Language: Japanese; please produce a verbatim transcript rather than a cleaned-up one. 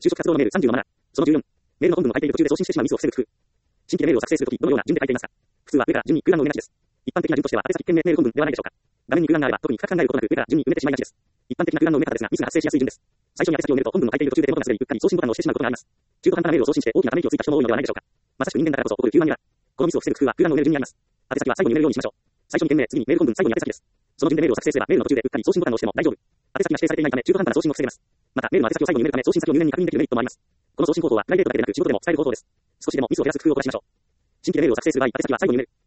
就職活動のメールさんじゅうのマナー。そのじゅうよん。メールの本文を書いている途中で送信してしまうミスを防ぐ工夫。新規でメールを作成するとき、どのような順で書いていますか？普通は上から順に空欄の埋めなしです。一般的な順としては、宛先件名メール本文ではないでしょうか。画面に空欄があれば、特に深く考えることなく上から順に埋めてしまいがちです。一般的な空欄の埋め方ですが、ミスが発生しやすい順です。最初に宛先を埋めると本文を書いている途中で元がすでにうっかり送信ボタンを押してしまうことがあります。中途半端なメールを送信して大きなため息をついた人も多いのではないでしょうか。まさしく人間だからこそ起こる急なミラー。このミスを防ぐ工夫は空欄の埋める順にあります。宛先は最後に埋めるようにしましょう。最初に件名、次にメール本文、最後に宛先です。その順でメールを作成すれば、メールの途中でうっかり送信ボタンを押しても大丈夫。宛先が指定されていないため、中途半端な送信を防げます。また、メールの宛先を最後に埋めるため、送信先を入念に確認できるメリットもあります。この送信方法はプライベートだけでなく仕事でも使える方法です。少しでもミスを減らす工夫をお話ししましょう。新規でメールを作成する場合、宛先は最後に埋める。